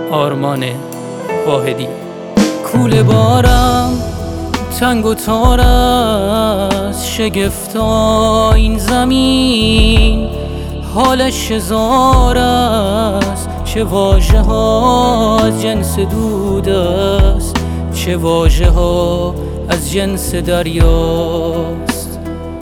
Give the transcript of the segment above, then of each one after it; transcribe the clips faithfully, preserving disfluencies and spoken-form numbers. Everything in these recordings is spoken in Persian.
آرمان واحدی. کوله بارم تنگ و تار است، شگفتا این زمین حالش شزار است. چه واژه ها از جنس دود است، چه واژه ها از جنس دریاست.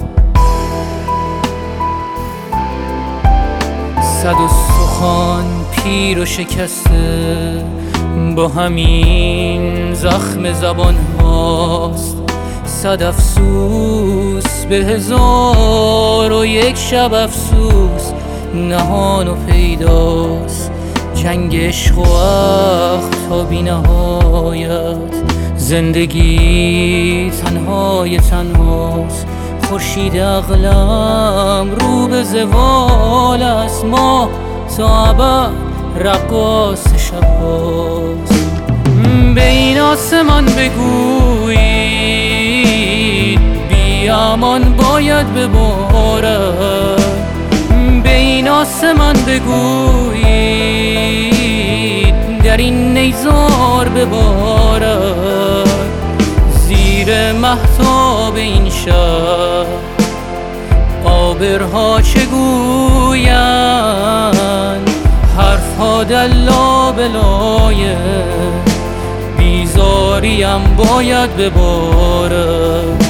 صد و سخن پیر و شکسته با همین زخم زبان هاست. صد افسوس به هزار و یک شب افسوس نهان و پیداست. جنگ عشق و وقت تا بی نهایت، زندگی تنهای تنهاست. خورشید عقلم رو به زوال است، ما تا ابد رقاص شب‌هاست. به این آسمان بگویید بی امان باید ببارد. به این آسمان بگویید در این نیزار ببارد. زیر مهتاب این شب آبرها چه گویند، حرفها دلا بلایه بیزاریم باید ببارد.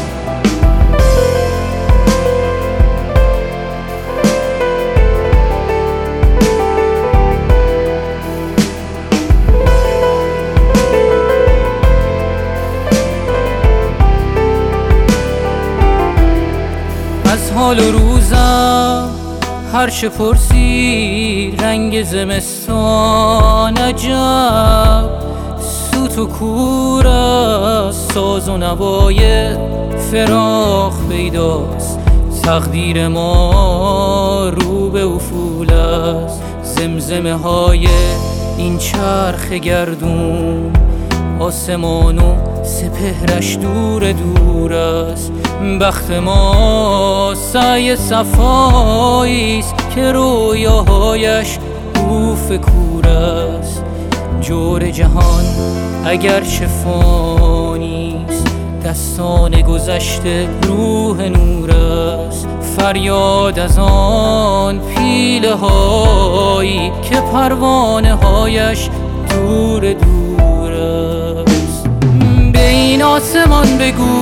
از حال و روزم هر چه پرسی رنگ زمستان عجب. سوت و کور است، ساز و نوای فراق پیداست. تقدیر ما رو به افول است، زمزمه های این چرخ گردون. آسمان و سپهرش دور دور است، بخت ما سعی صفاییست که رویاهایش کوف کور است. جور جهان اگرچه فانیست، دستان گذشته روح نور است. فریاد از آن پیله هایی که پروانه هایش دور دور است. به این آسمان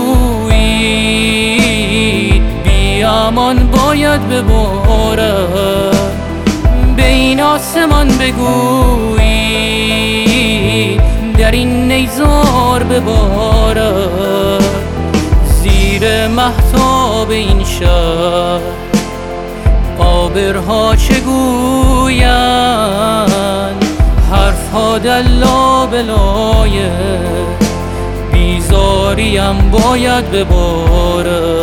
بگویید بی امان باید ببارد. به این آسمان بگویید در این نیزار ببارد. زیر مهتاب این شب آبرها چه گویند، حرفها دلا بلایه بیزاریم باید ببارد.